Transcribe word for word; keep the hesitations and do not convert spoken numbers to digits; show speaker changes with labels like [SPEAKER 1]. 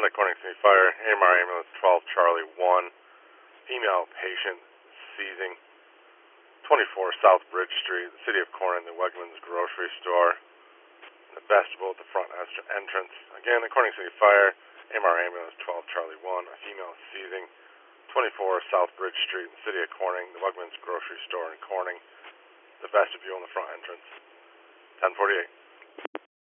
[SPEAKER 1] ten at Corning City Fire, A M R Ambulance twelve Charlie one, female patient seizing, twenty-four South Bridge Street, the City of Corning, the Wegmans grocery store, the vestibule at the front entrance. Again, at Corning City Fire, A M R Ambulance twelve Charlie one, a female seizing, twenty-four South Bridge Street, the City of Corning, the Wegmans grocery store in Corning, the vestibule in the front entrance. ten forty-eight.